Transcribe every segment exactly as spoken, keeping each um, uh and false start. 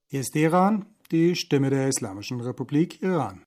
Hier ist Iran, die Stimme der Islamischen Republik Iran.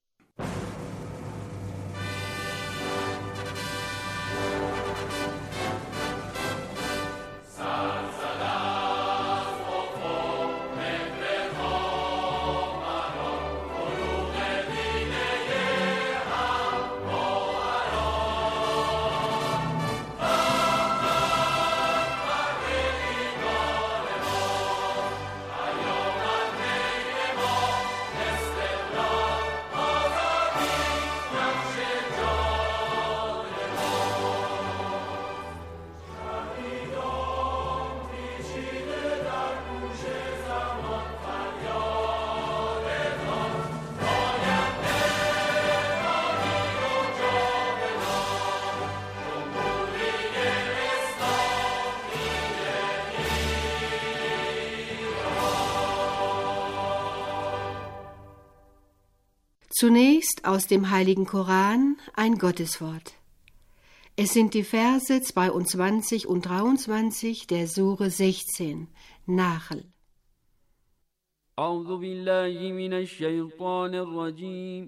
Zunächst aus dem Heiligen Koran ein Gotteswort. Es sind die Verse zweiundzwanzig und dreiundzwanzig der Sure sechzehn, Nahl. A'udhu billahi minash shaitanir rajim.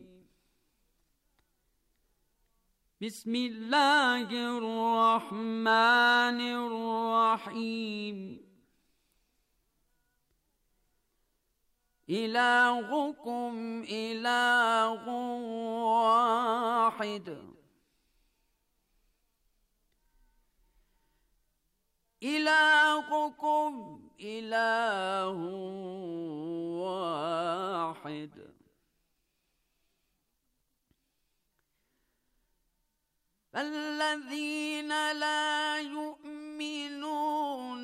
Bismillahir rahmanir rahim. إلهكم إله واحد إلهكم إله واحد فالذين لا يؤمنون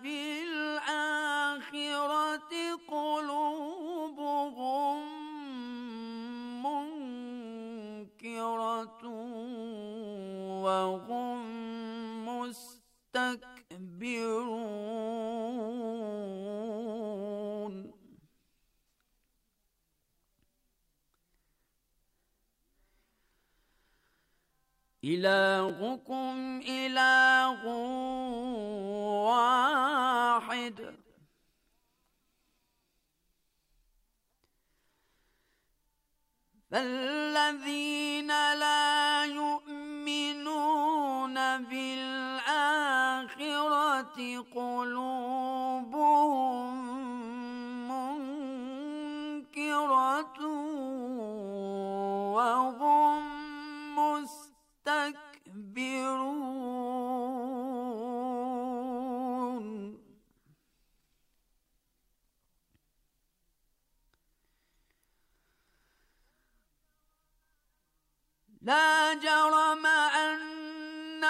بالآخرة قلوبهم منكرة وهم مستكبرون إلهكم إله واحد فالذين لا يؤمنون بالآخرة قلوبهم منكرة وهم مستكبرون لا جرم أن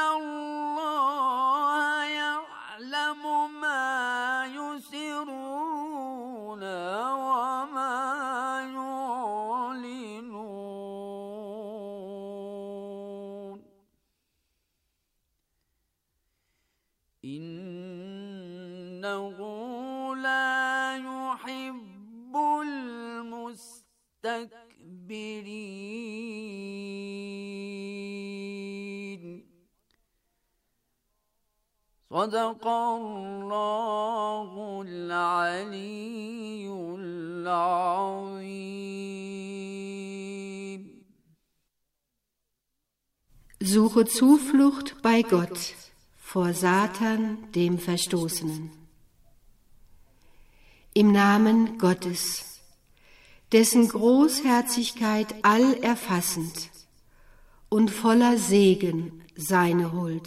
الله يعلم ما يسرون وما يعلنون إنه لا يحب المستكبرين صدق الله العلي العظيم. Suche Zuflucht bei Gott vor Satan, dem Verstoßenen. Im Namen Gottes, dessen Großherzigkeit allerfassend und voller Segen seine Huld.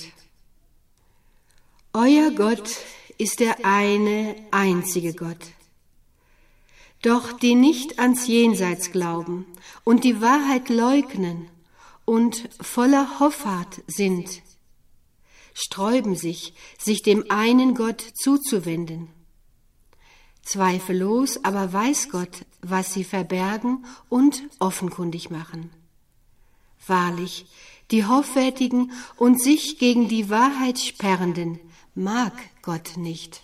Euer Gott ist der eine, einzige Gott. Doch die nicht ans Jenseits glauben und die Wahrheit leugnen und voller Hoffart sind, sträuben sich, sich dem einen Gott zuzuwenden. Zweifellos aber weiß Gott, was sie verbergen und offenkundig machen. Wahrlich, die Hoffärtigen und sich gegen die Wahrheit sperrenden mag Gott nicht.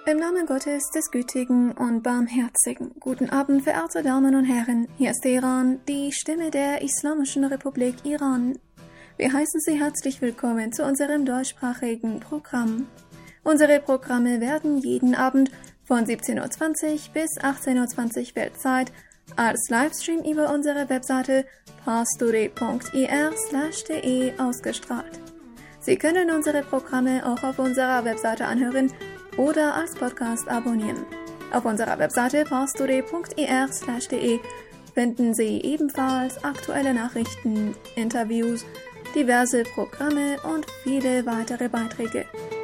Im Namen Gottes, des Gütigen und Barmherzigen. Guten Abend, verehrte Damen und Herren. Hier ist Teheran, die Stimme der Islamischen Republik Iran. Wir heißen Sie herzlich willkommen zu unserem deutschsprachigen Programm. Unsere Programme werden jeden Abend von siebzehn Uhr zwanzig bis achtzehn Uhr zwanzig Weltzeit als Livestream über unsere Webseite parstoday punkt ir slash de ausgestrahlt. Sie können unsere Programme auch auf unserer Webseite anhören oder als Podcast abonnieren. Auf unserer Webseite parstoday punkt ir slash de finden Sie ebenfalls aktuelle Nachrichten, Interviews, diverse Programme und viele weitere Beiträge.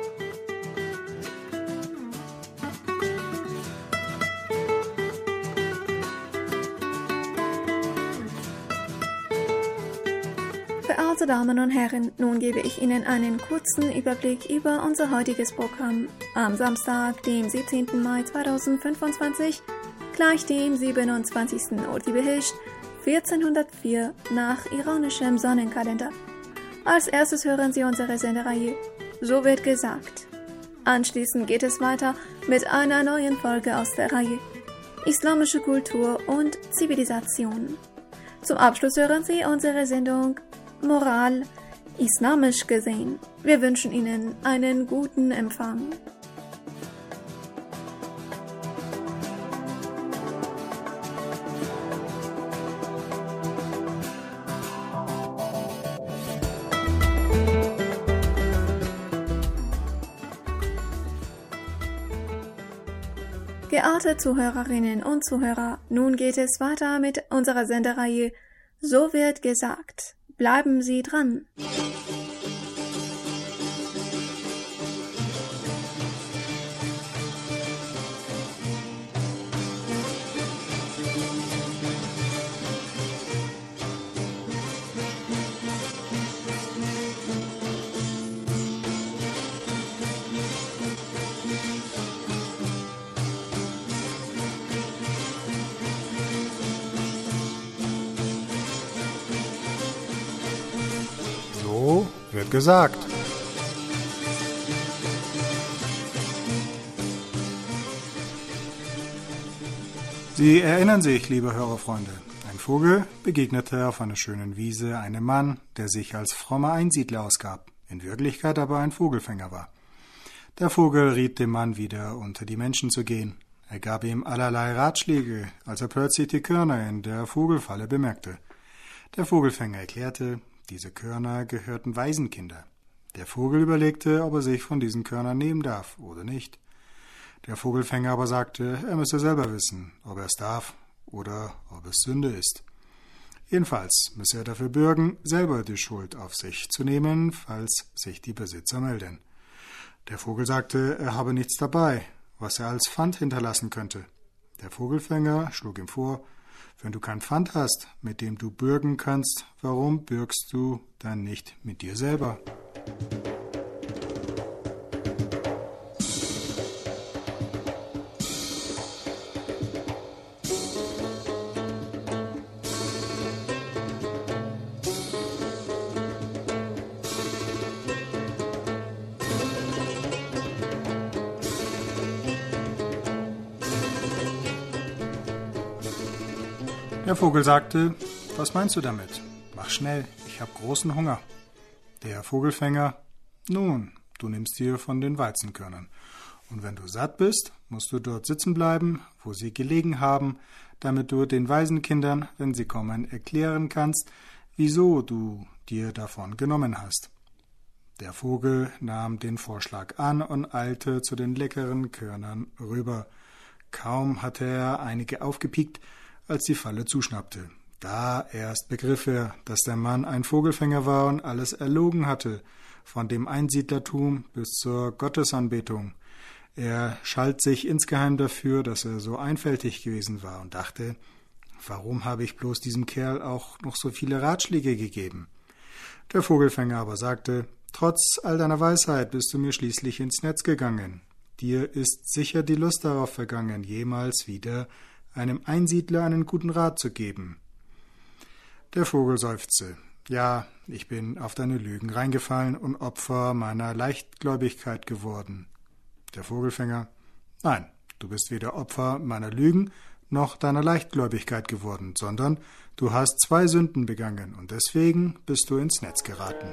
Verehrte Damen und Herren, nun gebe ich Ihnen einen kurzen Überblick über unser heutiges Programm. Am Samstag, dem siebzehnten Mai zweitausendfünfundzwanzig, gleich dem siebenundzwanzigsten Ordibehishт vierzehnhundertvier nach iranischem Sonnenkalender. Als erstes hören Sie unsere Sendereihe So wird gesagt. Anschließend geht es weiter mit einer neuen Folge aus der Reihe Islamische Kultur und Zivilisation. Zum Abschluss hören Sie unsere Sendung Moral, islamisch gesehen. Wir wünschen Ihnen einen guten Empfang. Geehrte Zuhörerinnen und Zuhörer, nun geht es weiter mit unserer Sendereihe So wird gesagt. Bleiben Sie dran! So wird gesagt. Sie erinnern sich, liebe Hörerfreunde, ein Vogel begegnete auf einer schönen Wiese einem Mann, der sich als frommer Einsiedler ausgab, in Wirklichkeit aber ein Vogelfänger war. Der Vogel riet dem Mann wieder unter die Menschen zu gehen. Er gab ihm allerlei Ratschläge, als er plötzlich die Körner in der Vogelfalle bemerkte. Der Vogelfänger erklärte, diese Körner gehörten Waisenkinder. Der Vogel überlegte, ob er sich von diesen Körnern nehmen darf oder nicht. Der Vogelfänger aber sagte, er müsse selber wissen, ob er es darf oder ob es Sünde ist. Jedenfalls müsse er dafür bürgen, selber die Schuld auf sich zu nehmen, falls sich die Besitzer melden. Der Vogel sagte, er habe nichts dabei, was er als Pfand hinterlassen könnte. Der Vogelfänger schlug ihm vor, wenn du kein Pfand hast, mit dem du bürgen kannst, warum bürgst du dann nicht mit dir selber? Der Vogel sagte, was meinst du damit? Mach schnell, ich habe großen Hunger. Der Vogelfänger, nun, du nimmst dir von den Weizenkörnern. Und wenn du satt bist, musst du dort sitzen bleiben, wo sie gelegen haben, damit du den Waisenkindern, wenn sie kommen, erklären kannst, wieso du dir davon genommen hast. Der Vogel nahm den Vorschlag an und eilte zu den leckeren Körnern rüber. Kaum hatte er einige aufgepiekt, als die Falle zuschnappte. Da erst begriff er, dass der Mann ein Vogelfänger war und alles erlogen hatte, von dem Einsiedlertum bis zur Gottesanbetung. Er schalt sich insgeheim dafür, dass er so einfältig gewesen war und dachte, warum habe ich bloß diesem Kerl auch noch so viele Ratschläge gegeben? Der Vogelfänger aber sagte, trotz all deiner Weisheit bist du mir schließlich ins Netz gegangen. Dir ist sicher die Lust darauf vergangen, jemals wieder einem Einsiedler einen guten Rat zu geben. Der Vogel seufzte. Ja, ich bin auf deine Lügen reingefallen und Opfer meiner Leichtgläubigkeit geworden. Der Vogelfänger. Nein, du bist weder Opfer meiner Lügen noch deiner Leichtgläubigkeit geworden, sondern du hast zwei Sünden begangen und deswegen bist du ins Netz geraten.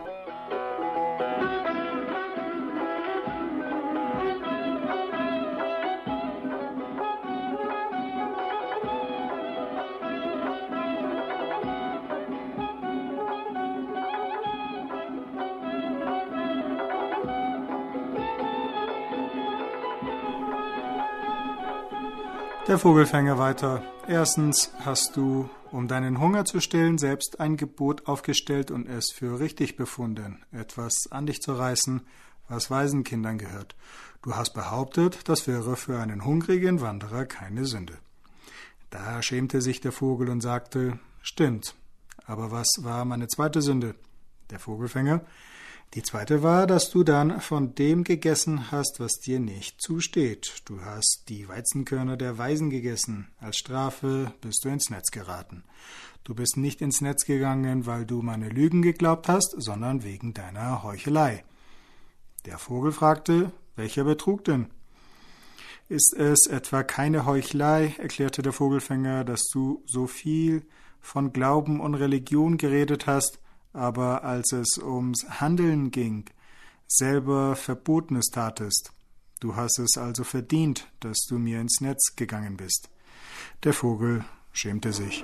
Der Vogelfänger weiter. Erstens hast du, um deinen Hunger zu stillen, selbst ein Gebot aufgestellt und es für richtig befunden, etwas an dich zu reißen, was Waisenkindern gehört. Du hast behauptet, das wäre für einen hungrigen Wanderer keine Sünde. Da schämte sich der Vogel und sagte, stimmt, aber was war meine zweite Sünde? Der Vogelfänger, die zweite war, dass du dann von dem gegessen hast, was dir nicht zusteht. Du hast die Weizenkörner der Weisen gegessen. Als Strafe bist du ins Netz geraten. Du bist nicht ins Netz gegangen, weil du meine Lügen geglaubt hast, sondern wegen deiner Heuchelei. Der Vogel fragte, welcher Betrug denn? Ist es etwa keine Heuchelei, erklärte der Vogelfänger, dass du so viel von Glauben und Religion geredet hast, aber als es ums Handeln ging, selber Verbotenes tatest. Du hast es also verdient, dass du mir ins Netz gegangen bist. Der Vogel schämte sich.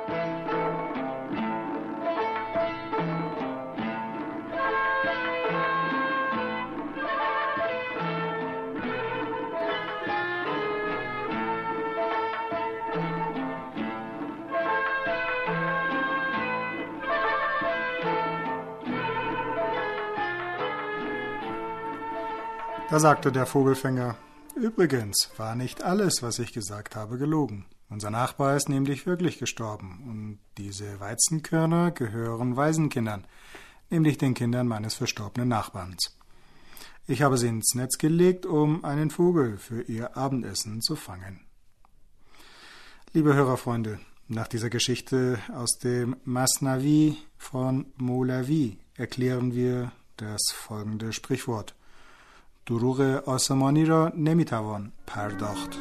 Da sagte der Vogelfänger, übrigens war nicht alles, was ich gesagt habe, gelogen. Unser Nachbar ist nämlich wirklich gestorben und diese Weizenkörner gehören Waisenkindern, nämlich den Kindern meines verstorbenen Nachbarns. Ich habe sie ins Netz gelegt, um einen Vogel für ihr Abendessen zu fangen. Liebe Hörerfreunde, nach dieser Geschichte aus dem Masnavi von Molavi erklären wir das folgende Sprichwort. دروغ آسمانی را نمیتوان پرداخت.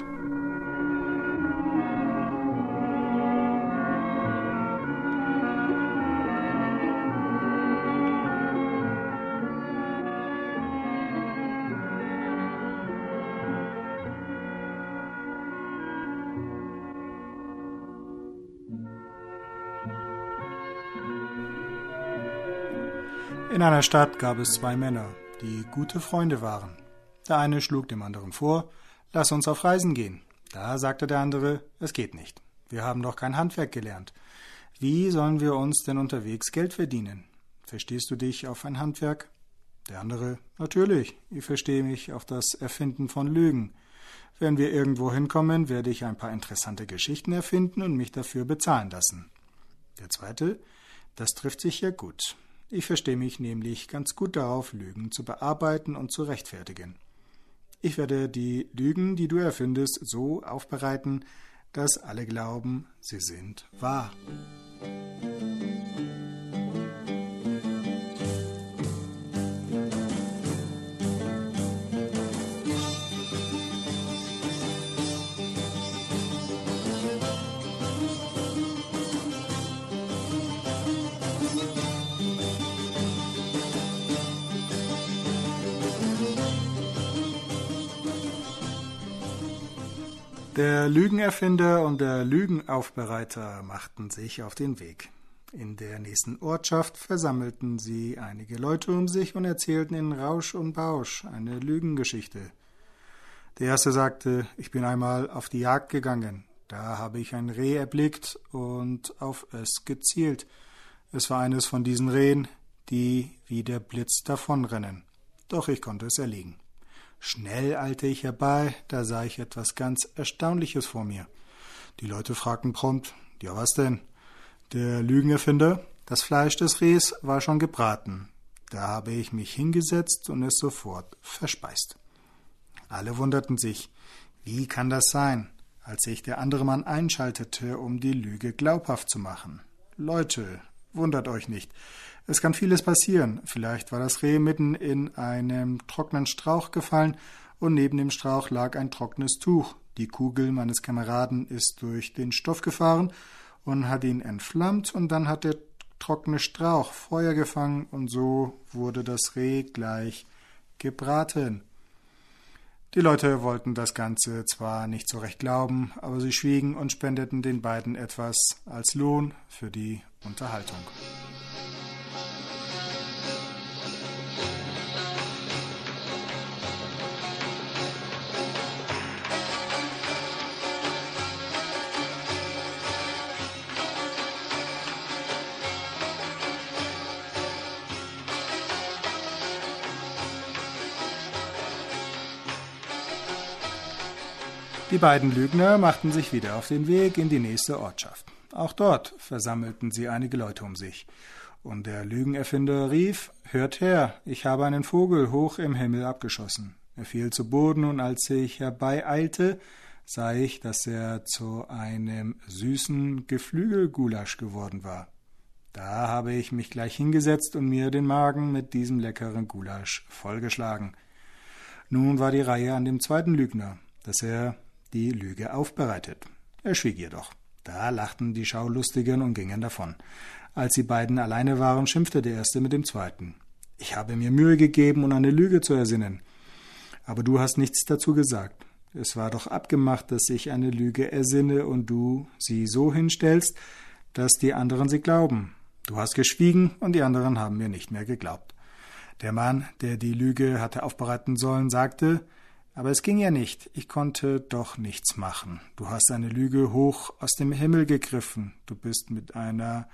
In einer Stadt gab es zwei Männer, die gute Freunde waren. Der eine schlug dem anderen vor, lass uns auf Reisen gehen. Da sagte der andere, es geht nicht. Wir haben doch kein Handwerk gelernt. Wie sollen wir uns denn unterwegs Geld verdienen? Verstehst du dich auf ein Handwerk? Der andere, natürlich, ich verstehe mich auf das Erfinden von Lügen. Wenn wir irgendwo hinkommen, werde ich ein paar interessante Geschichten erfinden und mich dafür bezahlen lassen. Der zweite, das trifft sich ja gut. Ich verstehe mich nämlich ganz gut darauf, Lügen zu bearbeiten und zu rechtfertigen. Ich werde die Lügen, die du erfindest, so aufbereiten, dass alle glauben, sie sind wahr. Der Lügenerfinder und der Lügenaufbereiter machten sich auf den Weg. In der nächsten Ortschaft versammelten sie einige Leute um sich und erzählten in Rausch und Bausch eine Lügengeschichte. Der erste sagte, ich bin einmal auf die Jagd gegangen. Da habe ich ein Reh erblickt und auf es gezielt. Es war eines von diesen Rehen, die wie der Blitz davonrennen. Doch ich konnte es erlegen. Schnell eilte ich herbei, da sah ich etwas ganz Erstaunliches vor mir. Die Leute fragten prompt, ja was denn? Der Lügenerfinder, das Fleisch des Rehs war schon gebraten. Da habe ich mich hingesetzt und es sofort verspeist. Alle wunderten sich, wie kann das sein, als sich der andere Mann einschaltete, um die Lüge glaubhaft zu machen. Leute, wundert euch nicht. Es kann vieles passieren. Vielleicht war das Reh mitten in einem trockenen Strauch gefallen und neben dem Strauch lag ein trockenes Tuch. Die Kugel meines Kameraden ist durch den Stoff gefahren und hat ihn entflammt, und dann hat der trockene Strauch Feuer gefangen, und so wurde das Reh gleich gebraten. Die Leute wollten das Ganze zwar nicht so recht glauben, aber sie schwiegen und spendeten den beiden etwas als Lohn für die Unterhaltung. Die beiden Lügner machten sich wieder auf den Weg in die nächste Ortschaft. Auch dort versammelten sie einige Leute um sich. Und der Lügenerfinder rief: »Hört her, ich habe einen Vogel hoch im Himmel abgeschossen. Er fiel zu Boden, und als ich herbeieilte, sah ich, dass er zu einem süßen Geflügelgulasch geworden war. Da habe ich mich gleich hingesetzt und mir den Magen mit diesem leckeren Gulasch vollgeschlagen.« Nun war die Reihe an dem zweiten Lügner, dass er die Lüge aufbereitet. Er schwieg jedoch. Da lachten die Schaulustigen und gingen davon. Als die beiden alleine waren, schimpfte der Erste mit dem Zweiten: »Ich habe mir Mühe gegeben, um eine Lüge zu ersinnen. Aber du hast nichts dazu gesagt. Es war doch abgemacht, dass ich eine Lüge ersinne und du sie so hinstellst, dass die anderen sie glauben. Du hast geschwiegen, und die anderen haben mir nicht mehr geglaubt.« Der Mann, der die Lüge hatte aufbereiten sollen, sagte: »Aber es ging ja nicht, ich konnte doch nichts machen. Du hast eine Lüge hoch aus dem Himmel gegriffen. Du bist mit einer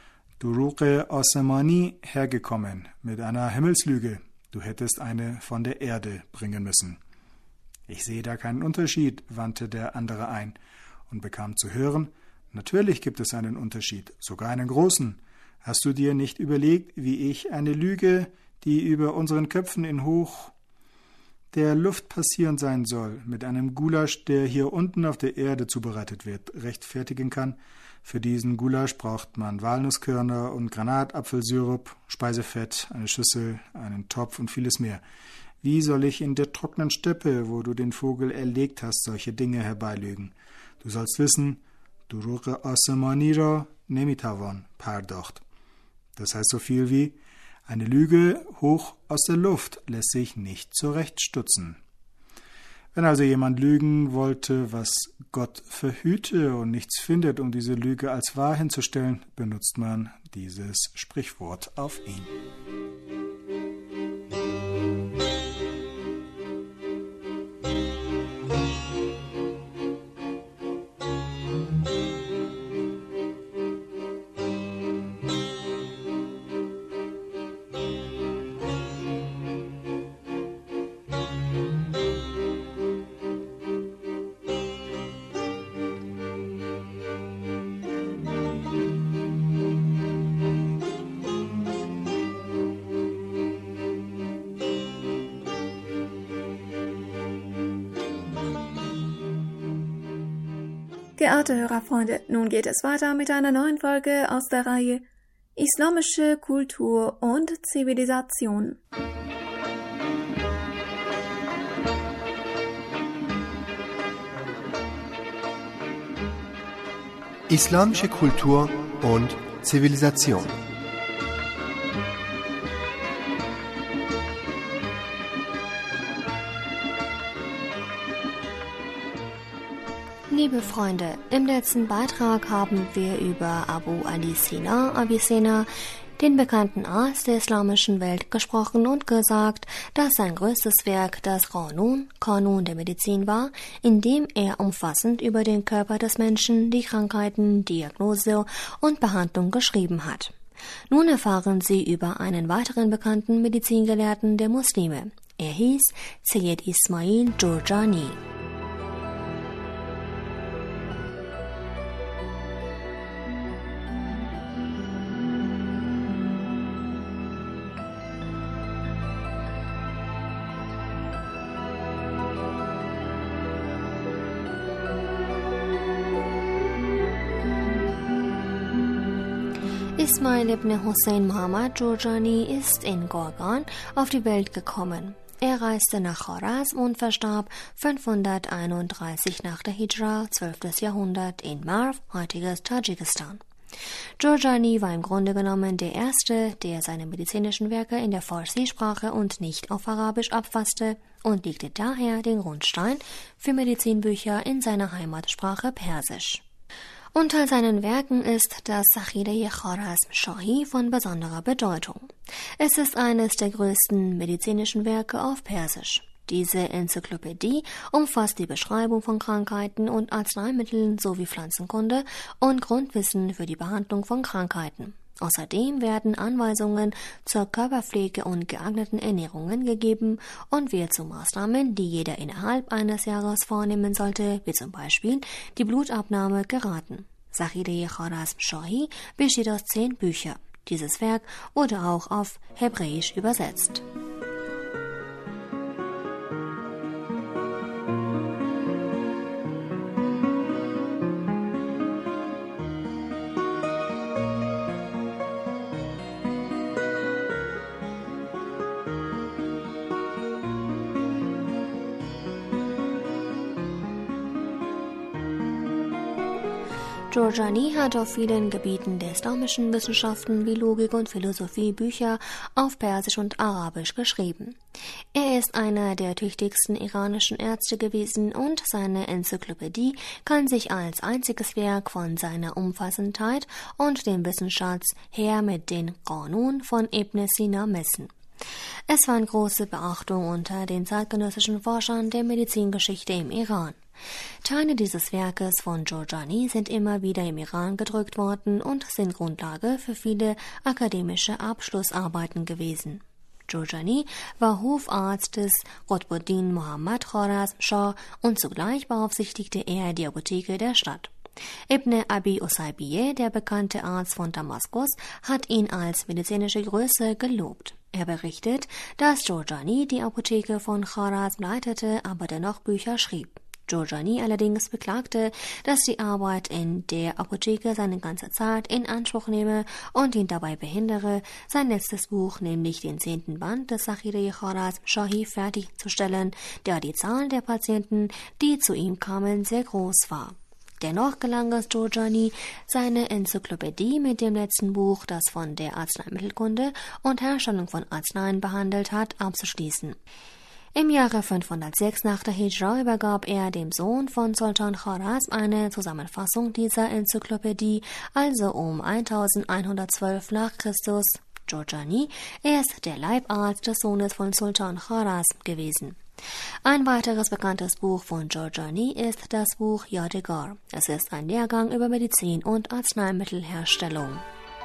Duruqe Osmani hergekommen, mit einer Himmelslüge. Du hättest eine von der Erde bringen müssen.« »Ich sehe da keinen Unterschied«, wandte der andere ein und bekam zu hören: »Natürlich gibt es einen Unterschied, sogar einen großen. Hast du dir nicht überlegt, wie ich eine Lüge, die über unseren Köpfen in hoch der Luft passieren sein soll, mit einem Gulasch, der hier unten auf der Erde zubereitet wird, rechtfertigen kann? Für diesen Gulasch braucht man Walnusskörner und Granatapfelsirup, Speisefett, eine Schüssel, einen Topf und vieles mehr. Wie soll ich in der trockenen Steppe, wo du den Vogel erlegt hast, solche Dinge herbeilügen? Du sollst wissen, Duruqe Osmanira Nemitavon pardocht. Das heißt so viel wie: Eine Lüge hoch aus der Luft lässt sich nicht zurechtstutzen. Wenn also jemand lügen wollte, was Gott verhüte, und nichts findet, um diese Lüge als wahr hinzustellen, benutzt man dieses Sprichwort auf ihn. Geehrte Hörerfreunde, nun geht es weiter mit einer neuen Folge aus der Reihe Islamische Kultur und Zivilisation. Islamische Kultur und Zivilisation. Liebe Freunde, im letzten Beitrag haben wir über Abu Ali Sina Avicenna, den bekannten Arzt der islamischen Welt, gesprochen und gesagt, dass sein größtes Werk das Qanun, Kanun der Medizin war, in dem er umfassend über den Körper des Menschen, die Krankheiten, Diagnose und Behandlung geschrieben hat. Nun erfahren Sie über einen weiteren bekannten Medizingelehrten der Muslime. Er hieß Sayyid Ismail Jurjani. Ismail ibn Hussein Muhammad Jurjani ist in Gorgan auf die Welt gekommen. Er reiste nach Chorazm und verstarb fünfhunderteinunddreißig nach der Hijra, zwölftes Jahrhundert, in Marv, heutiges Tadschikistan. Jorjani war im Grunde genommen der Erste, der seine medizinischen Werke in der Farsi-Sprache und nicht auf Arabisch abfasste und legte daher den Grundstein für Medizinbücher in seiner Heimatsprache Persisch. Unter seinen Werken ist das Zakhireh Kharazm Shahi von besonderer Bedeutung. Es ist eines der größten medizinischen Werke auf Persisch. Diese Enzyklopädie umfasst die Beschreibung von Krankheiten und Arzneimitteln sowie Pflanzenkunde und Grundwissen für die Behandlung von Krankheiten. Außerdem werden Anweisungen zur Körperpflege und geeigneten Ernährungen gegeben und wird zu Maßnahmen, die jeder innerhalb eines Jahres vornehmen sollte, wie zum Beispiel die Blutabnahme, geraten. Zakhireh Kharazm Shahi besteht aus zehn Büchern. Dieses Werk wurde auch auf Hebräisch übersetzt. Jorjani hat auf vielen Gebieten der islamischen Wissenschaften wie Logik und Philosophie Bücher auf Persisch und Arabisch geschrieben. Er ist einer der tüchtigsten iranischen Ärzte gewesen und seine Enzyklopädie kann sich als einziges Werk von seiner Umfassendheit und dem Wissensschatz her mit den Qanun von Ibn Sina messen. Es fand große Beachtung unter den zeitgenössischen Forschern der Medizingeschichte im Iran. Teile dieses Werkes von Jorjani sind immer wieder im Iran gedruckt worden und sind Grundlage für viele akademische Abschlussarbeiten gewesen. Jorjani war Hofarzt des Qutbuddin Muhammad Kharazm Shah und zugleich beaufsichtigte er die Apotheke der Stadt. Ibn Abi Usaybiyeh, der bekannte Arzt von Damaskus, hat ihn als medizinische Größe gelobt. Er berichtet, dass Jorjani die Apotheke von Kharazm leitete, aber dennoch Bücher schrieb. Jorjani allerdings beklagte, dass die Arbeit in der Apotheke seine ganze Zeit in Anspruch nehme und ihn dabei behindere, sein letztes Buch, nämlich den zehnten Band des Zakhireh Kharazm Shahi, fertigzustellen, da die Zahl der Patienten, die zu ihm kamen, sehr groß war. Dennoch gelang es Jorjani, seine Enzyklopädie mit dem letzten Buch, das von der Arzneimittelkunde und Herstellung von Arzneien behandelt hat, abzuschließen. Im Jahre fünfhundertsechs nach der Hijra übergab er dem Sohn von Sultan Kharazm eine Zusammenfassung dieser Enzyklopädie, also um elfhundertzwölf nach Christus. Jorjani ist der Leibarzt des Sohnes von Sultan Kharazm gewesen. Ein weiteres bekanntes Buch von Jorjani ist das Buch Yadegar. Es ist ein Lehrgang über Medizin und Arzneimittelherstellung.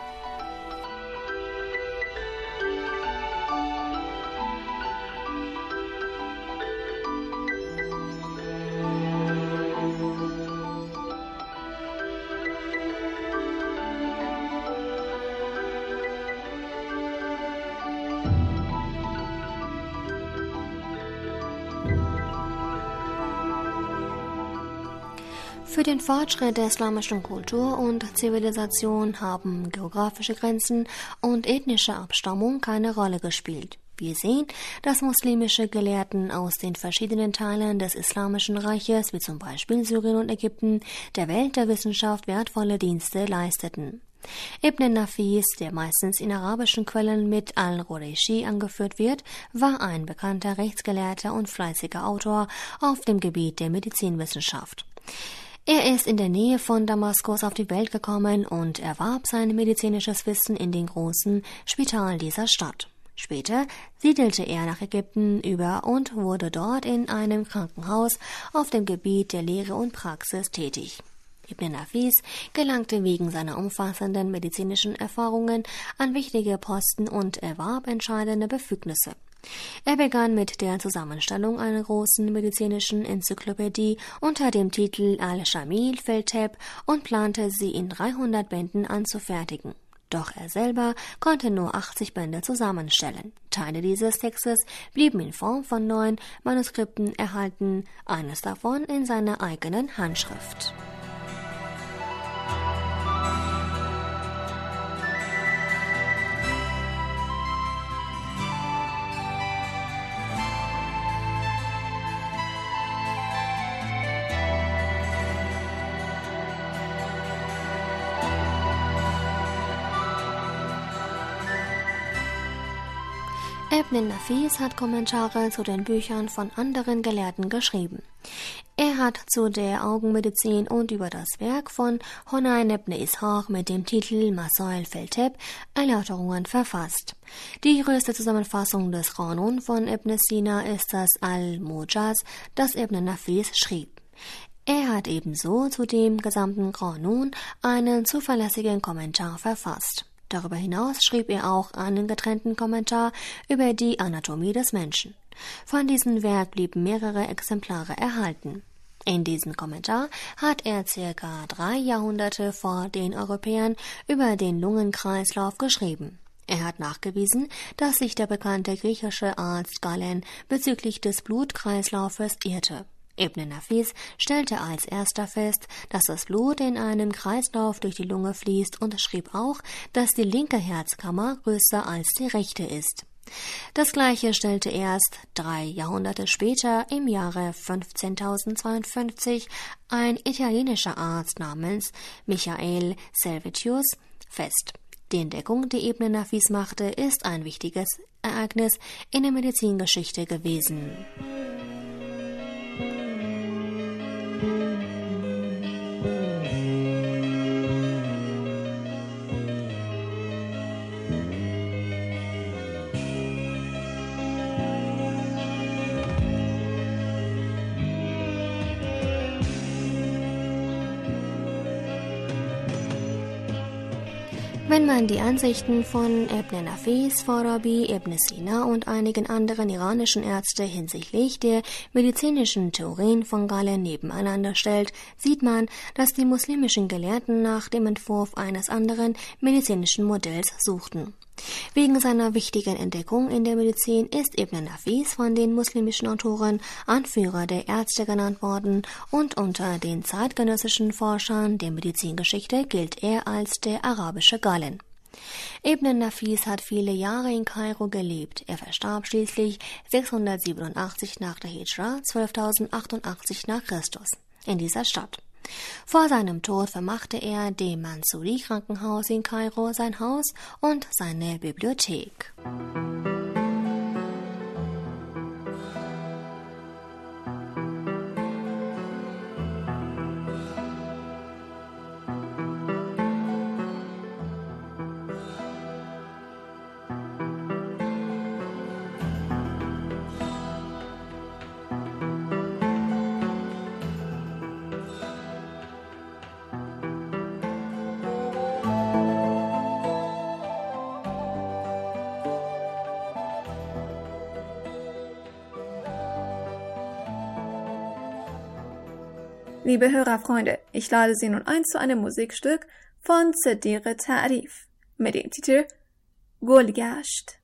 Für den Fortschritt der islamischen Kultur und Zivilisation haben geografische Grenzen und ethnische Abstammung keine Rolle gespielt. Wir sehen, dass muslimische Gelehrten aus den verschiedenen Teilen des Islamischen Reiches, wie zum Beispiel Syrien und Ägypten, der Welt der Wissenschaft wertvolle Dienste leisteten. Ibn Nafis, der meistens in arabischen Quellen mit Al-Qureshi angeführt wird, war ein bekannter Rechtsgelehrter und fleißiger Autor auf dem Gebiet der Medizinwissenschaft. Er ist in der Nähe von Damaskus auf die Welt gekommen und erwarb sein medizinisches Wissen in den großen Spitalen dieser Stadt. Später siedelte er nach Ägypten über und wurde dort in einem Krankenhaus auf dem Gebiet der Lehre und Praxis tätig. Ibn Nafis gelangte wegen seiner umfassenden medizinischen Erfahrungen an wichtige Posten und erwarb entscheidende Befugnisse. Er begann mit der Zusammenstellung einer großen medizinischen Enzyklopädie unter dem Titel Al-Shamil fil-Tibb und plante sie in dreihundert Bänden anzufertigen. Doch er selber konnte nur achtzig Bände zusammenstellen. Teile dieses Textes blieben in Form von neun Manuskripten erhalten, eines davon in seiner eigenen Handschrift. Ibn Nafis hat Kommentare zu den Büchern von anderen Gelehrten geschrieben. Er hat zu der Augenmedizin und über das Werk von Hunayn ibn Ishaq mit dem Titel Masail fil-Tibb Erläuterungen verfasst. Die größte Zusammenfassung des Qanun von Ibn Sina ist das Al-Mujaz, das Ibn Nafis schrieb. Er hat ebenso zu dem gesamten Qanun einen zuverlässigen Kommentar verfasst. Darüber hinaus schrieb er auch einen getrennten Kommentar über die Anatomie des Menschen. Von diesem Werk blieben mehrere Exemplare erhalten. In diesem Kommentar hat er circa drei Jahrhunderte vor den Europäern über den Lungenkreislauf geschrieben. Er hat nachgewiesen, dass sich der bekannte griechische Arzt Galen bezüglich des Blutkreislaufes irrte. Ibn Nafis stellte als erster fest, dass das Blut in einem Kreislauf durch die Lunge fließt und schrieb auch, dass die linke Herzkammer größer als die rechte ist. Das Gleiche stellte erst drei Jahrhunderte später, im Jahre fünfzehntausendzweiundfünfzig, ein italienischer Arzt namens Michael Servetus fest. Die Entdeckung, die Ibn Nafis machte, ist ein wichtiges Ereignis in der Medizingeschichte gewesen. Wenn man die Ansichten von Ibn Nafis, Farabi, Ibn Sina und einigen anderen iranischen Ärzte hinsichtlich der medizinischen Theorien von Galen nebeneinander stellt, sieht man, dass die muslimischen Gelehrten nach dem Entwurf eines anderen medizinischen Modells suchten. Wegen seiner wichtigen Entdeckung in der Medizin ist Ibn Nafis von den muslimischen Autoren Anführer der Ärzte genannt worden und unter den zeitgenössischen Forschern der Medizingeschichte gilt er als der arabische Galen. Ibn Nafis hat viele Jahre in Kairo gelebt. Er verstarb schließlich sechshundertsiebenundachtzig nach der Hijra, zwölftausendachthundertachtzig nach Christus, in dieser Stadt. Vor seinem Tod vermachte er dem Mansuri-Krankenhaus in Kairo sein Haus und seine Bibliothek. Liebe Hörerfreunde, ich lade Sie nun ein zu einem Musikstück von Sadegh Ta'rif mit dem Titel Golgasht.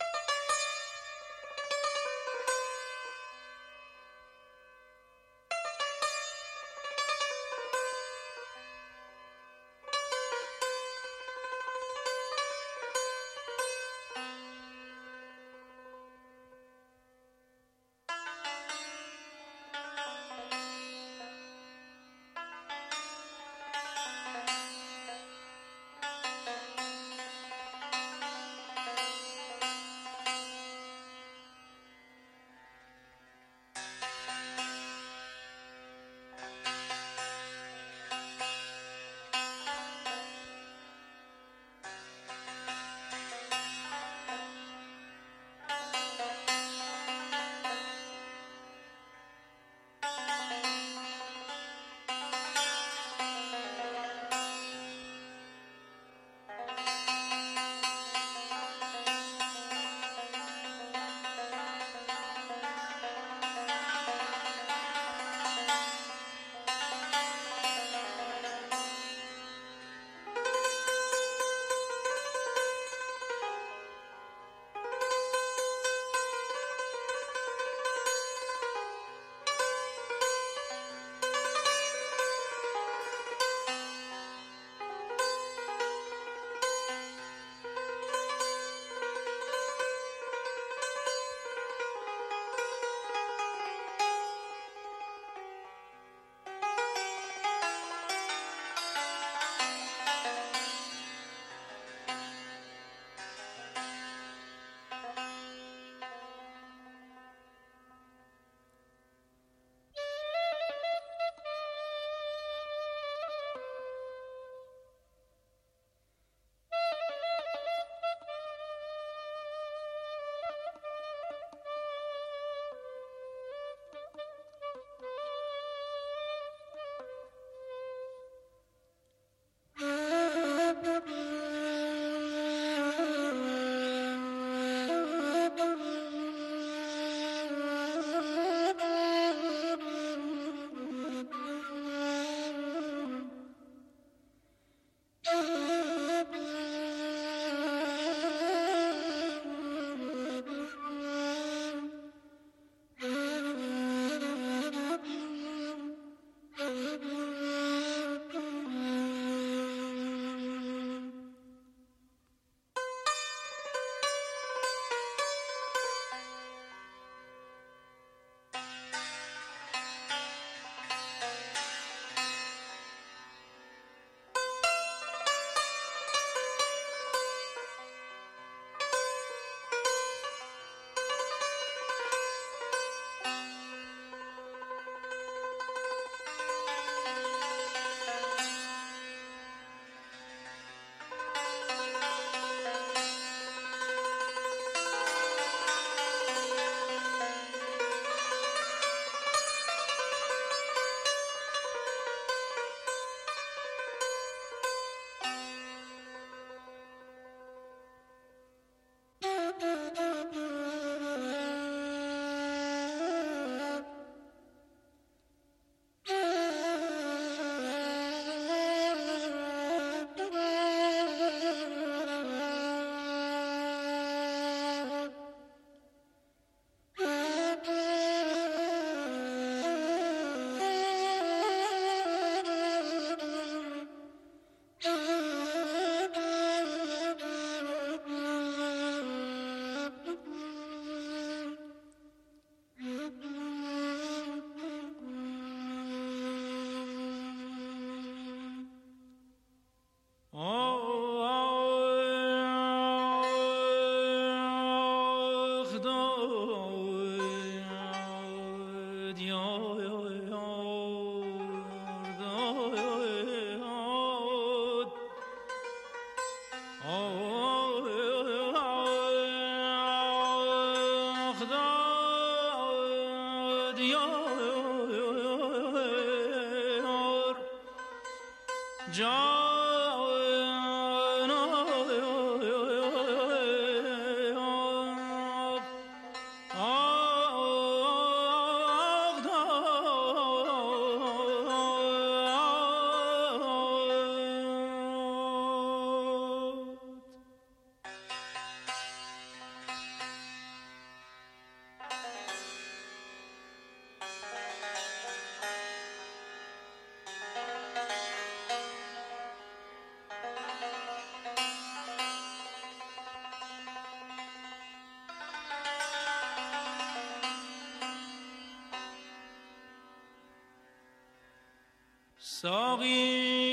ساقی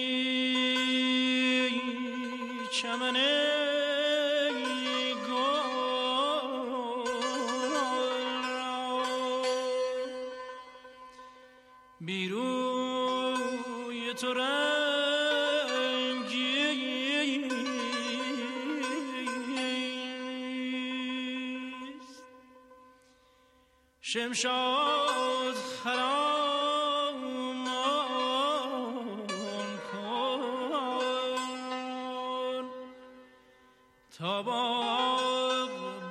چمن گل بیروی تو رنگیست شمشاد خرام تا باغ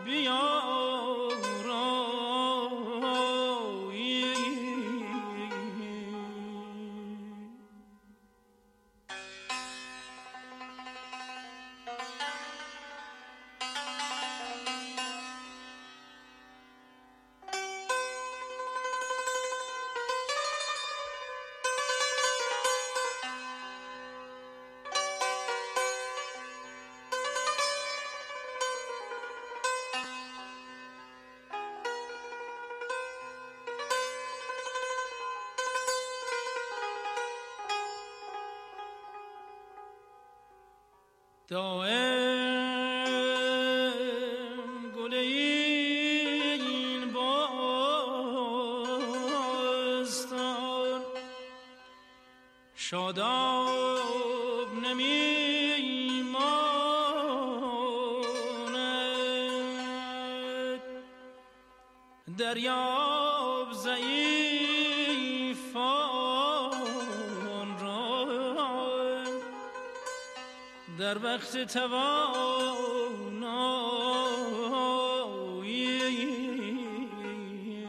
بیارایی دائم گل این باستان شاداب نمی ماند دریاب ضعیفان را در وقت توانایی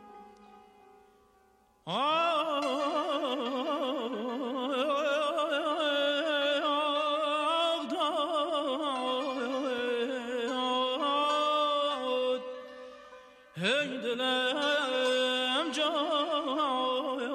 آه داد هی دلم جای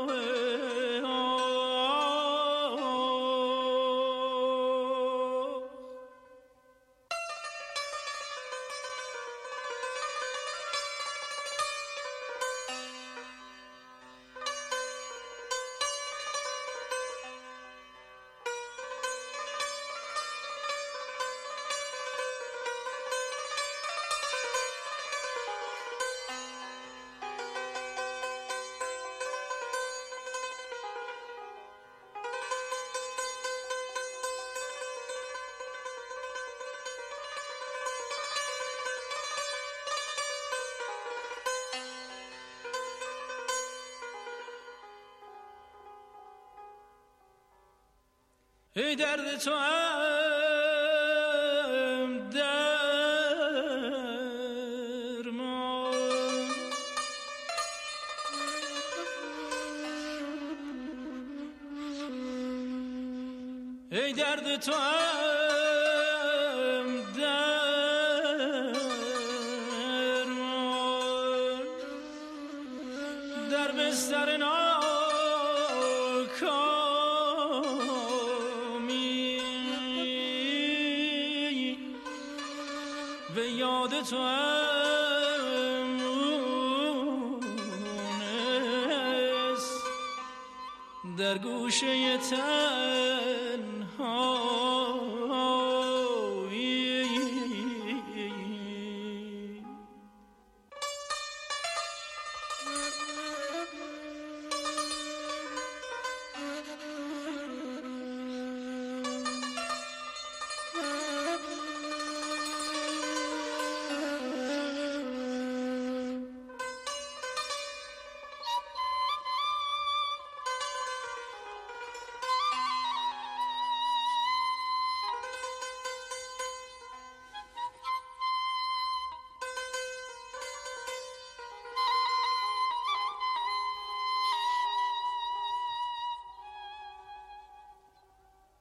ای درد تو هم درمان ای درد تو هم درمان در بستر یاد تو مونس در گوشه تنهایی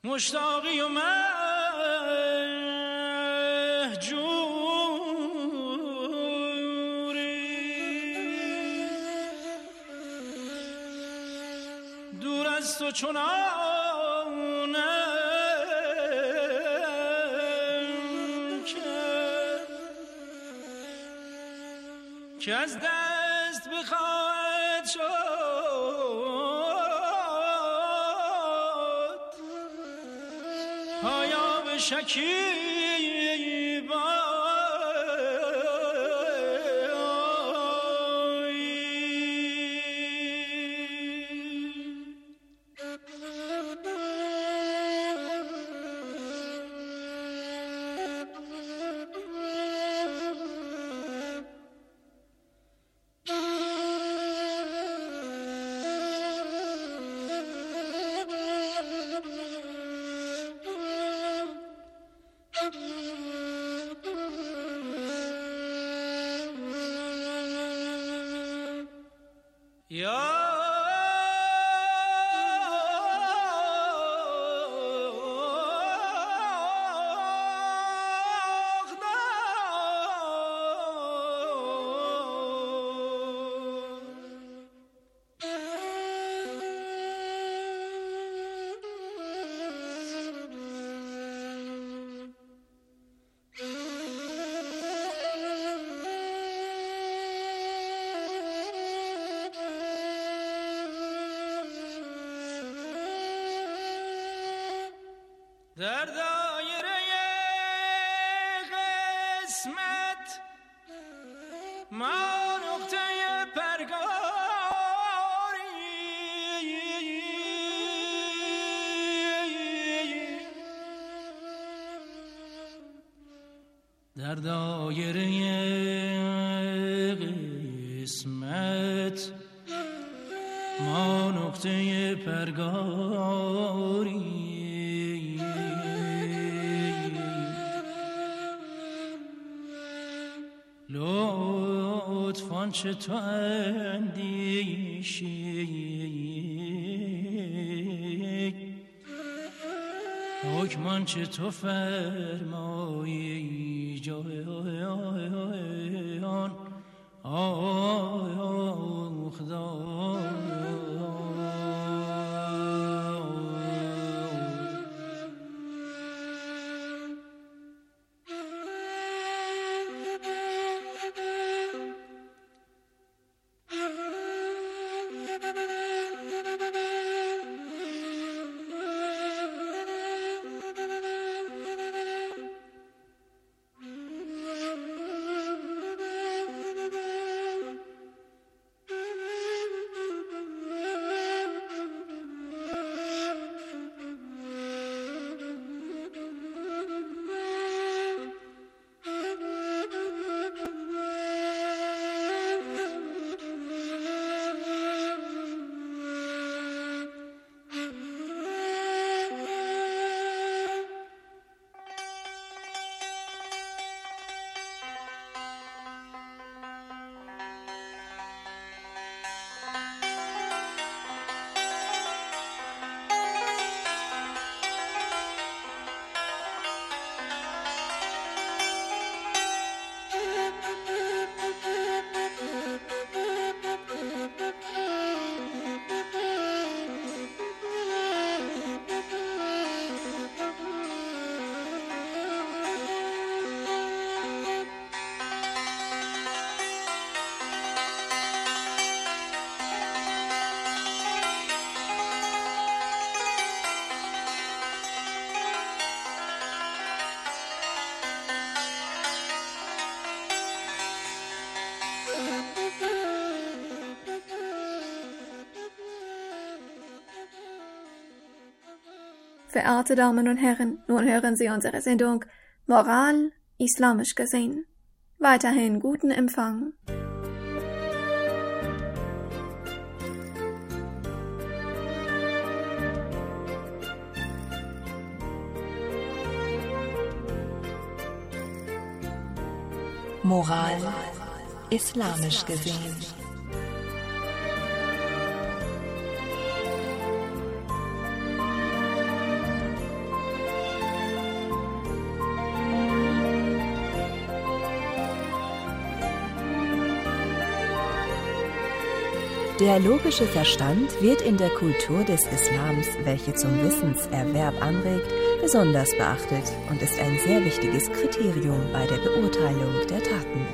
مشتاقی و مهجوری دور از تو چنانم کرد که از دست بخواهد شد پایا به شکیبا یا در دایره قسمت ما نقطه پرگاری در دایره قسمت ما نقطه پرگاری لطفاً چه تو اندیشی حکمان چه تو فرمایی جان آه خدا Verehrte Damen und Herren, nun hören Sie unsere Sendung Moral islamisch gesehen. Weiterhin guten Empfang. Moral islamisch gesehen. Der logische Verstand wird in der Kultur des Islams, welche zum Wissenserwerb anregt, besonders beachtet und ist ein sehr wichtiges Kriterium bei der Beurteilung der Taten.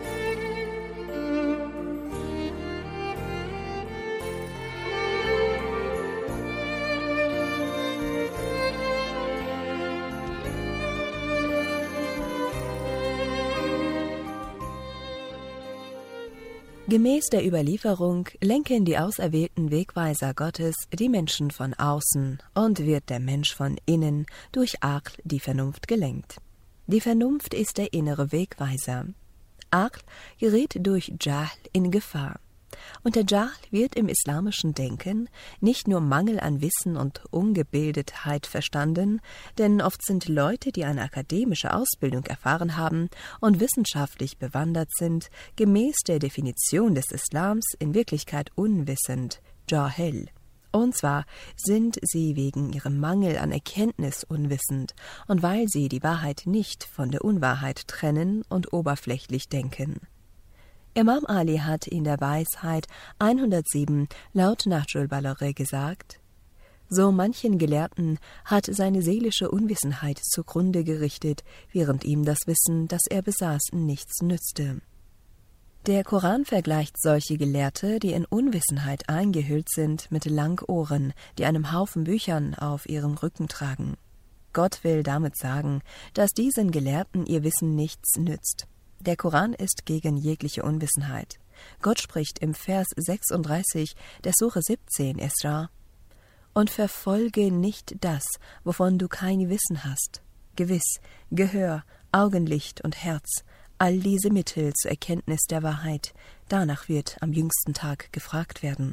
Gemäß der Überlieferung lenken die auserwählten Wegweiser Gottes die Menschen von außen und wird der Mensch von innen durch Aql, die Vernunft, gelenkt. Die Vernunft ist der innere Wegweiser. Aql gerät durch Jahl in Gefahr. Unter Jahl wird im islamischen Denken nicht nur Mangel an Wissen und Ungebildetheit verstanden, denn oft sind Leute, die eine akademische Ausbildung erfahren haben und wissenschaftlich bewandert sind, gemäß der Definition des Islams in Wirklichkeit unwissend, Jahil. Und zwar sind sie wegen ihrem Mangel an Erkenntnis unwissend und weil sie die Wahrheit nicht von der Unwahrheit trennen und oberflächlich denken. Imam Ali hat in der Weisheit hundertsieben laut Nahjul Balagha gesagt: So manchen Gelehrten hat seine seelische Unwissenheit zugrunde gerichtet, während ihm das Wissen, das er besaß, nichts nützte. Der Koran vergleicht solche Gelehrte, die in Unwissenheit eingehüllt sind, mit Langohren, die einen Haufen Büchern auf ihrem Rücken tragen. Gott will damit sagen, dass diesen Gelehrten ihr Wissen nichts nützt. Der Koran ist gegen jegliche Unwissenheit. Gott spricht im Vers sechsunddreißig der Sure siebzehn Isra: Und verfolge nicht das, wovon du kein Wissen hast. Gewiss, Gehör, Augenlicht und Herz, all diese Mittel zur Erkenntnis der Wahrheit, danach wird am jüngsten Tag gefragt werden.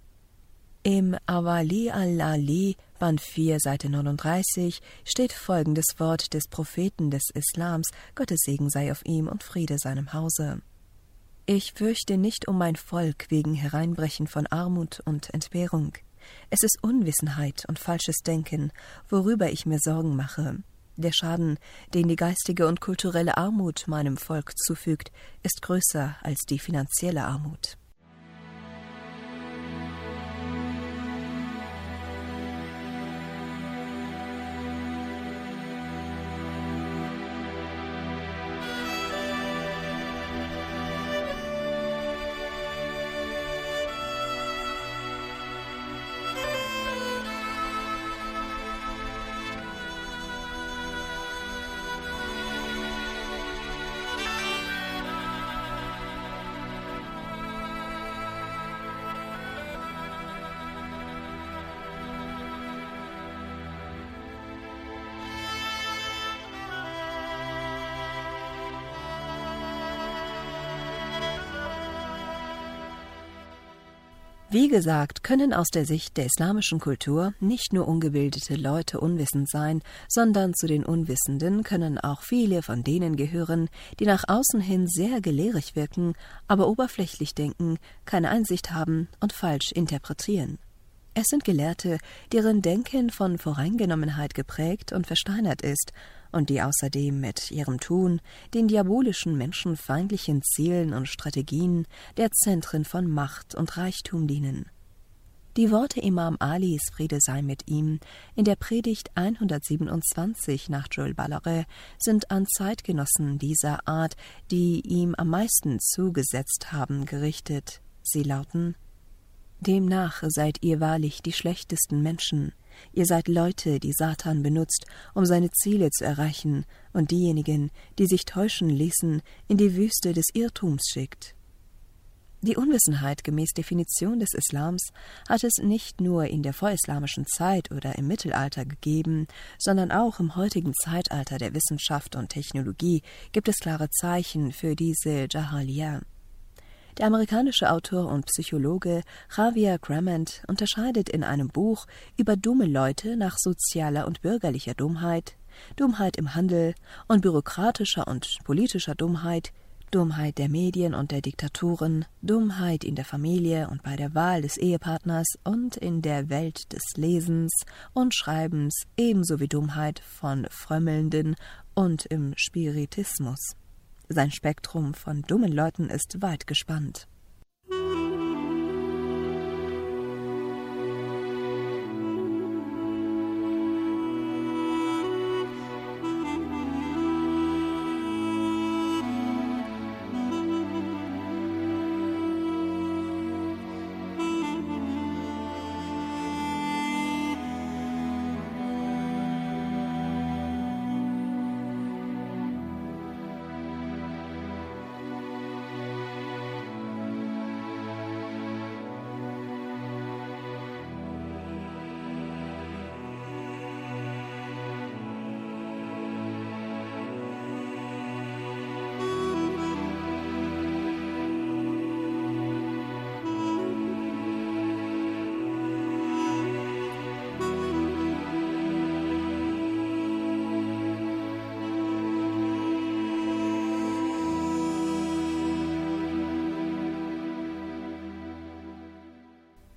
Im Awali al-Ali, Band vier, Seite neununddreißig, steht folgendes Wort des Propheten des Islams, Gottes Segen sei auf ihm und Friede seinem Hause: Ich fürchte nicht um mein Volk wegen Hereinbrechen von Armut und Entbehrung. Es ist Unwissenheit und falsches Denken, worüber ich mir Sorgen mache. Der Schaden, den die geistige und kulturelle Armut meinem Volk zufügt, ist größer als die finanzielle Armut. Wie gesagt, können aus der Sicht der islamischen Kultur nicht nur ungebildete Leute unwissend sein, sondern zu den Unwissenden können auch viele von denen gehören, die nach außen hin sehr gelehrig wirken, aber oberflächlich denken, keine Einsicht haben und falsch interpretieren. Es sind Gelehrte, deren Denken von Voreingenommenheit geprägt und versteinert ist und die außerdem mit ihrem Tun den diabolischen menschenfeindlichen Zielen und Strategien der Zentren von Macht und Reichtum dienen. Die Worte Imam Alis, Friede sei mit ihm, in der Predigt hundertsiebenundzwanzig nach Nahjul Balagha sind an Zeitgenossen dieser Art, die ihm am meisten zugesetzt haben, gerichtet. Sie lauten: Demnach seid ihr wahrlich die schlechtesten Menschen. Ihr seid Leute, die Satan benutzt, um seine Ziele zu erreichen, und diejenigen, die sich täuschen ließen, in die Wüste des Irrtums schickt. Die Unwissenheit gemäß Definition des Islams hat es nicht nur in der vorislamischen Zeit oder im Mittelalter gegeben, sondern auch im heutigen Zeitalter der Wissenschaft und Technologie gibt es klare Zeichen für diese Jahaliya. Der amerikanische Autor und Psychologe Javier Grament unterscheidet in einem Buch über dumme Leute nach sozialer und bürgerlicher Dummheit, Dummheit im Handel und bürokratischer und politischer Dummheit, Dummheit der Medien und der Diktaturen, Dummheit in der Familie und bei der Wahl des Ehepartners und in der Welt des Lesens und Schreibens, ebenso wie Dummheit von Frömmelnden und im Spiritismus. Sein Spektrum von dummen Leuten ist weit gespannt.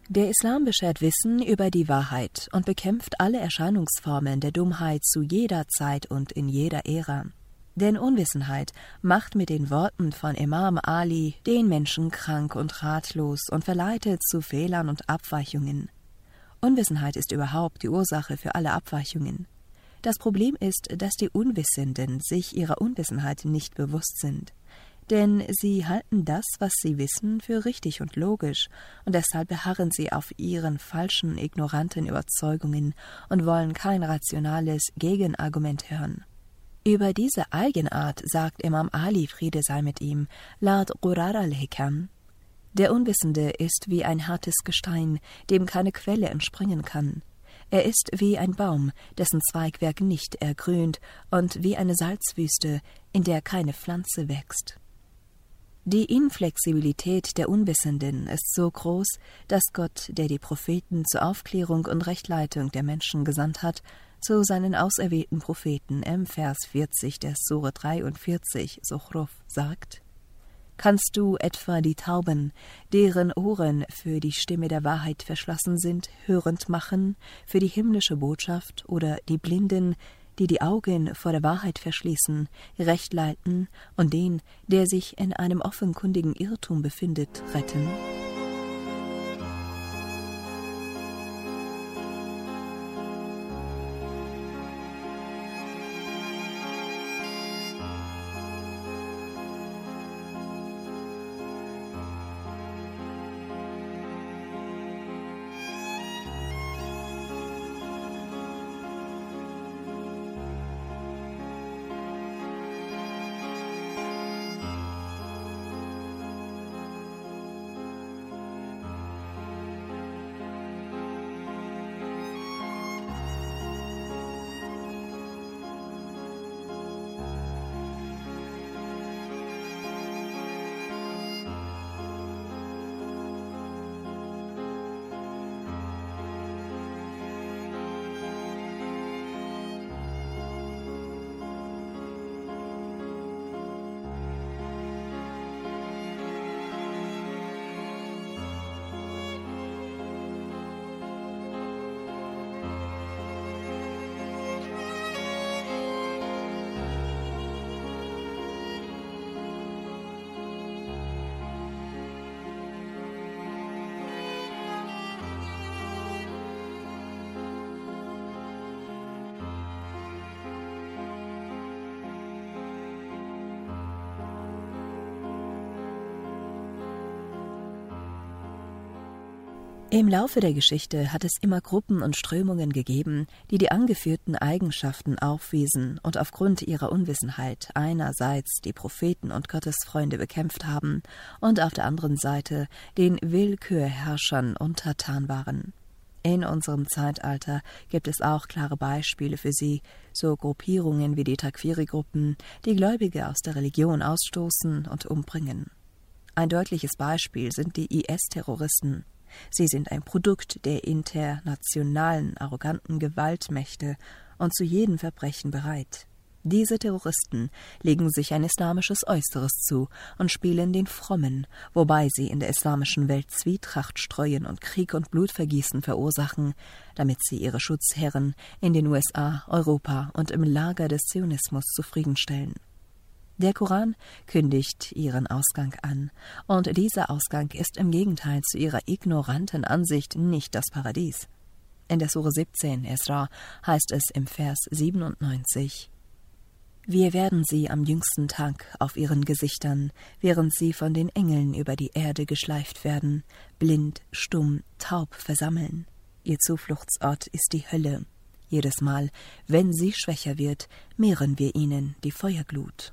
Der Islam beschert Wissen über die Wahrheit und bekämpft alle Erscheinungsformen der Dummheit zu jeder Zeit und in jeder Ära. Denn Unwissenheit macht mit den Worten von Imam Ali den Menschen krank und ratlos und verleitet zu Fehlern und Abweichungen. Unwissenheit ist überhaupt die Ursache für alle Abweichungen. Das Problem ist, dass die Unwissenden sich ihrer Unwissenheit nicht bewusst sind. Denn sie halten das, was sie wissen, für richtig und logisch, und deshalb beharren sie auf ihren falschen, ignoranten Überzeugungen und wollen kein rationales Gegenargument hören. Über diese Eigenart sagt Imam Ali, Friede sei mit ihm, laut Qurar al-Hikam: Der Unwissende ist wie ein hartes Gestein, dem keine Quelle entspringen kann. Er ist wie ein Baum, dessen Zweigwerk nicht ergrünt, und wie eine Salzwüste, in der keine Pflanze wächst. Die Inflexibilität der Unwissenden ist so groß, dass Gott, der die Propheten zur Aufklärung und Rechtleitung der Menschen gesandt hat, zu seinen auserwählten Propheten im Vers vierzig der Sure dreiundvierzig, Zukhruf, sagt: Kannst du etwa die Tauben, deren Ohren für die Stimme der Wahrheit verschlossen sind, hörend machen, für die himmlische Botschaft, oder die Blinden, die die Augen vor der Wahrheit verschließen, recht leiten und den, der sich in einem offenkundigen Irrtum befindet, retten? Im Laufe der Geschichte hat es immer Gruppen und Strömungen gegeben, die die angeführten Eigenschaften aufwiesen und aufgrund ihrer Unwissenheit einerseits die Propheten und Gottesfreunde bekämpft haben und auf der anderen Seite den Willkürherrschern untertan waren. In unserem Zeitalter gibt es auch klare Beispiele für sie, so Gruppierungen wie die Takfiri-Gruppen, die Gläubige aus der Religion ausstoßen und umbringen. Ein deutliches Beispiel sind die I S-Terroristen. Sie sind ein Produkt der internationalen, arroganten Gewaltmächte und zu jedem Verbrechen bereit. Diese Terroristen legen sich ein islamisches Äußeres zu und spielen den Frommen, wobei sie in der islamischen Welt Zwietracht streuen und Krieg und Blutvergießen verursachen, damit sie ihre Schutzherren in den U S A, Europa und im Lager des Zionismus zufriedenstellen. Der Koran kündigt ihren Ausgang an, und dieser Ausgang ist im Gegenteil zu ihrer ignoranten Ansicht nicht das Paradies. In der Sure siebzehn, Isra, heißt es im Vers siebenundneunzig: Wir werden sie am jüngsten Tag auf ihren Gesichtern, während sie von den Engeln über die Erde geschleift werden, blind, stumm, taub versammeln. Ihr Zufluchtsort ist die Hölle. Jedes Mal, wenn sie schwächer wird, mehren wir ihnen die Feuerglut.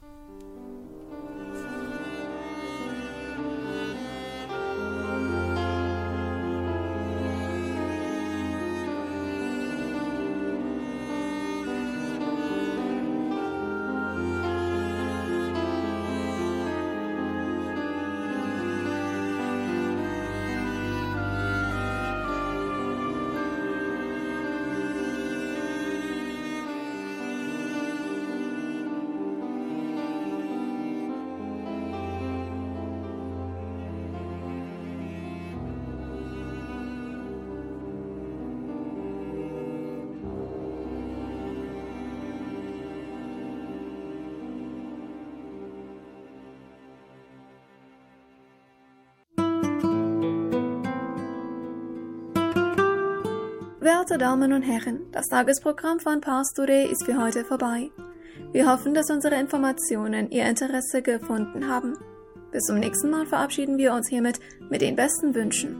Werte Damen und Herren, das Tagesprogramm von Pars Today ist für heute vorbei. Wir hoffen, dass unsere Informationen Ihr Interesse gefunden haben. Bis zum nächsten Mal verabschieden wir uns hiermit mit den besten Wünschen.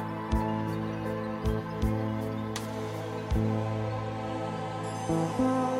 Thank you.